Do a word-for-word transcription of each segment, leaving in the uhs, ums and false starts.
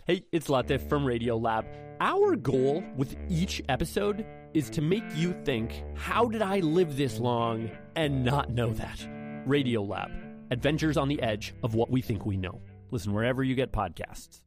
Hey, it's Latif from Radiolab. Our goal with each episode is to make you think, how did I live this long and not know that? Radiolab, adventures on the edge of what we think we know. Listen wherever you get podcasts.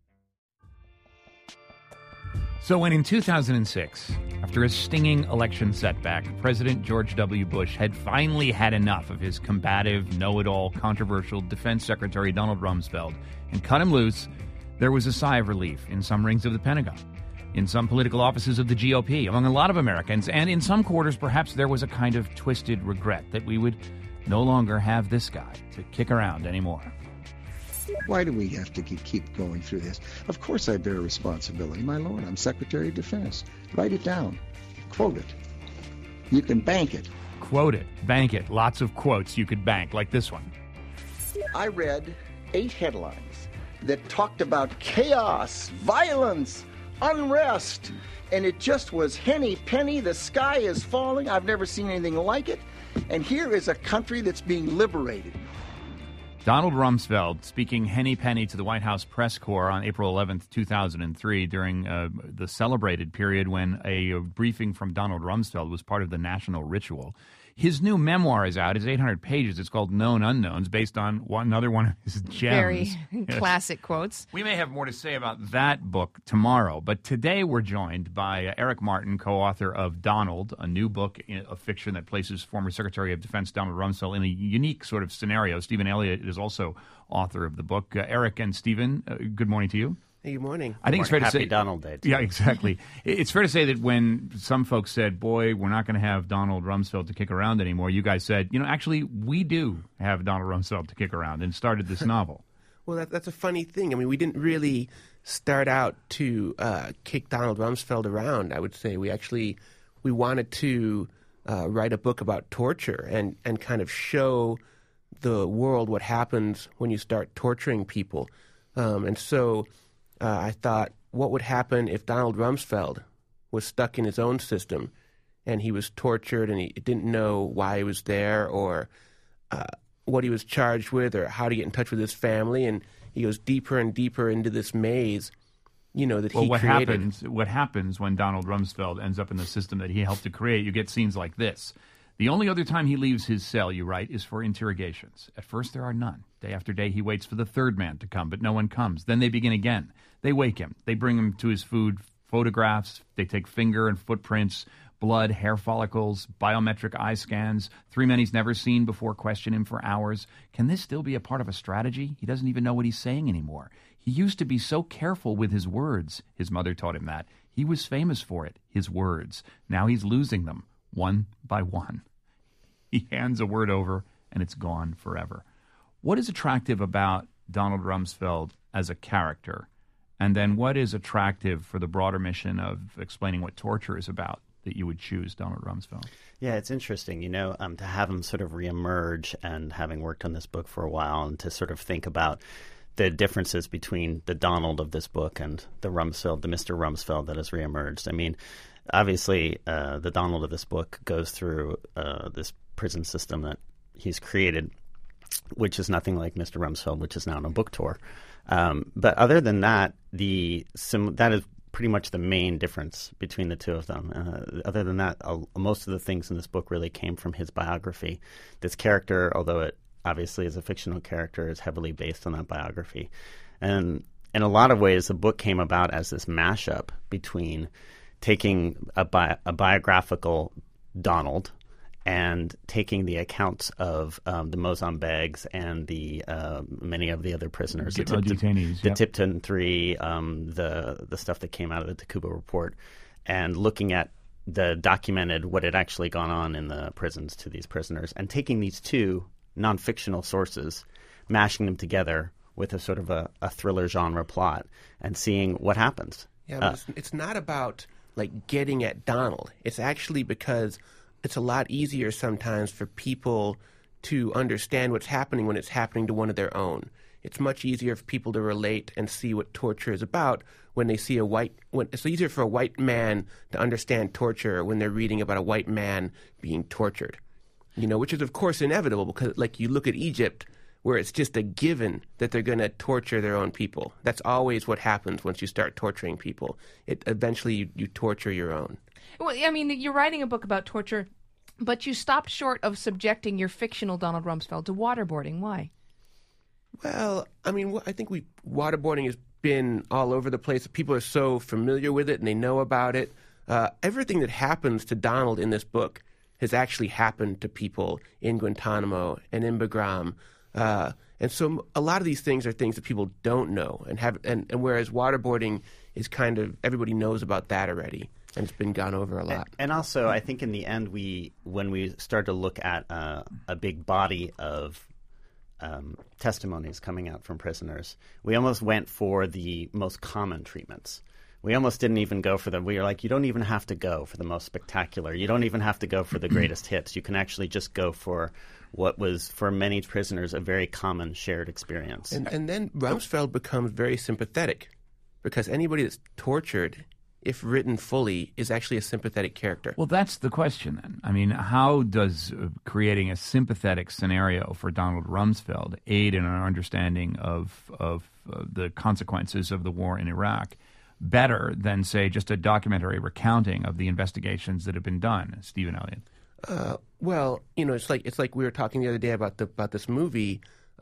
So when in two thousand six, after a stinging election setback, President George W. Bush had finally had enough of his combative, know-it-all, controversial Defense Secretary Donald Rumsfeld and cut him loose, there was a sigh of relief in some rings of the Pentagon, in some political offices of the G O P, among a lot of Americans, and in some quarters perhaps there was a kind of twisted regret that we would no longer have this guy to kick around anymore. Why do we have to keep going through this? Of course I bear responsibility. My lord, I'm Secretary of Defense. Write it down. Quote it. You can bank it. Quote it. Bank it. Lots of quotes you could bank, like this one. I read eight headlines that talked about chaos, violence, unrest, and it just was henny penny. The sky is falling. I've never seen anything like it. And here is a country that's being liberated. Donald Rumsfeld speaking henny penny to the White House press corps on April eleventh, two thousand three, during uh, the celebrated period when a, a briefing from Donald Rumsfeld was part of the national ritual. His new memoir is out. It's eight hundred pages. It's called Known Unknowns, based on one, another one of his gems. Very Yes. classic quotes. We may have more to say about that book tomorrow, but today we're joined by uh, Eric Martin, co-author of Donald, a new book of fiction that places former Secretary of Defense Donald Rumsfeld in a unique sort of scenario. Stephen Elliott is also author of the book. Uh, Eric and Stephen, uh, good morning to you. Hey, good morning. I think it's fair to Happy say Donald Day. Too. Yeah, exactly. It's fair to say that when some folks said, boy, we're not going to have Donald Rumsfeld to kick around anymore, you guys said, you know, actually, we do have Donald Rumsfeld to kick around, and started this novel. Well, that, that's a funny thing. I mean, we didn't really start out to uh, kick Donald Rumsfeld around, I would say. We actually, we wanted to uh, write a book about torture and, and kind of show the world what happens when you start torturing people. Um, and so... Uh, I thought, what would happen if Donald Rumsfeld was stuck in his own system and he was tortured and he didn't know why he was there or uh, what he was charged with or how to get in touch with his family, and he goes deeper and deeper into this maze, you know, that well, he what created. Happens, what happens when Donald Rumsfeld ends up in the system that he helped to create, you get scenes like this. The only other time he leaves his cell, you write, is for interrogations. At first there are none. Day after day he waits for the third man to come, but no one comes. Then they begin again. They wake him. They bring him to his food, photographs. They take finger and footprints, blood, hair follicles, biometric eye scans. Three men he's never seen before question him for hours. Can this still be a part of a strategy? He doesn't even know what he's saying anymore. He used to be so careful with his words. His mother taught him that. He was famous for it, his words. Now he's losing them, one by one. He hands a word over, and it's gone forever. What is attractive about Donald Rumsfeld as a character? And then what is attractive for the broader mission of explaining what torture is about that you would choose Donald Rumsfeld? Yeah, it's interesting, you know, um, to have him sort of reemerge, and having worked on this book for a while, and to sort of think about the differences between the Donald of this book and the Rumsfeld, the Mister Rumsfeld that has reemerged. I mean, obviously, uh, the Donald of this book goes through uh, this prison system that he's created, which is nothing like Mister Rumsfeld, which is now on a book tour. Um, but other than that, the sim- that is pretty much the main difference between the two of them. Uh, other than that, uh, most of the things in this book really came from his biography. This character, although it obviously is a fictional character, is heavily based on that biography. And in a lot of ways, the book came about as this mashup between taking a, bi- a biographical Donald and taking the accounts of um, the Mozambiques and the uh, many of the other prisoners, the, uh, detainees, the yep. Tipton Three, um, the the stuff that came out of the Takuba report, and looking at the documented what had actually gone on in the prisons to these prisoners, and taking these two non-fictional sources, mashing them together with a sort of a, a thriller genre plot, and seeing what happens. Yeah, but uh, it's, it's not about like getting at Donald. It's actually because it's a lot easier sometimes for people to understand what's happening when it's happening to one of their own. It's much easier for people to relate and see what torture is about when they see a white... When, it's easier for a white man to understand torture when they're reading about a white man being tortured. You know, which is, of course, inevitable because, like, you look at Egypt where it's just a given that they're going to torture their own people. That's always what happens once you start torturing people. It eventually you, you torture your own. Well, I mean, you're writing a book about torture, but you stopped short of subjecting your fictional Donald Rumsfeld to waterboarding. Why? Well, I mean, I think we waterboarding has been all over the place. People are so familiar with it and they know about it. Uh, everything that happens to Donald in this book has actually happened to people in Guantanamo and in Bagram. Uh, and so a lot of these things are things that people don't know. And, have, and, and whereas waterboarding is kind of, everybody knows about that already. And it's been gone over a lot. And also, I think in the end, we when we start to look at uh, a big body of um, testimonies coming out from prisoners, we almost went for the most common treatments. We almost didn't even go for them. We were like, you don't even have to go for the most spectacular. You don't even have to go for the greatest hits. You can actually just go for what was, for many prisoners, a very common shared experience. And, and then Rumsfeld becomes very sympathetic because anybody that's tortured, if written fully, is actually a sympathetic character. Well, that's the question then. I mean, how does uh, creating a sympathetic scenario for Donald Rumsfeld aid in our understanding of, of uh, the consequences of the war in Iraq better than, say, just a documentary recounting of the investigations that have been done? Stephen Elliott. Uh, well, you know, it's like it's like we were talking the other day about the about this movie,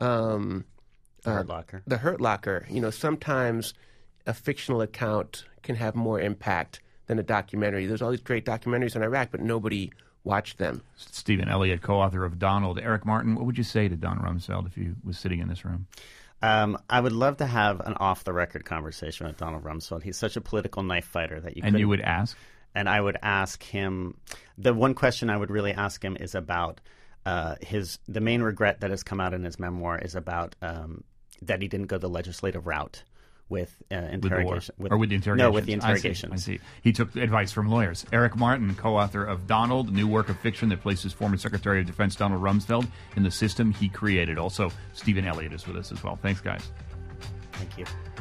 um, The uh, Hurt Locker. The Hurt Locker. You know, sometimes a fictional account can have more impact than a documentary. There's all these great documentaries on Iraq, but nobody watched them. Stephen Elliott, co-author of Donald. Eric Martin, what would you say to Don Rumsfeld if you was sitting in this room? Um, I would love to have an off-the-record conversation with Donald Rumsfeld. He's such a political knife fighter that you And you couldn't- would ask? And I would ask him, the one question I would really ask him is about uh, his, the main regret that has come out in his memoir is about um, that he didn't go the legislative route with uh, interrogation. With the war. Or with the interrogations? No, with the interrogations. I see, I see. He took advice from lawyers. Eric Martin, co-author of Donald, a new work of fiction that places former Secretary of Defense Donald Rumsfeld in the system he created. Also, Stephen Elliott is with us as well. Thanks, guys. Thank you.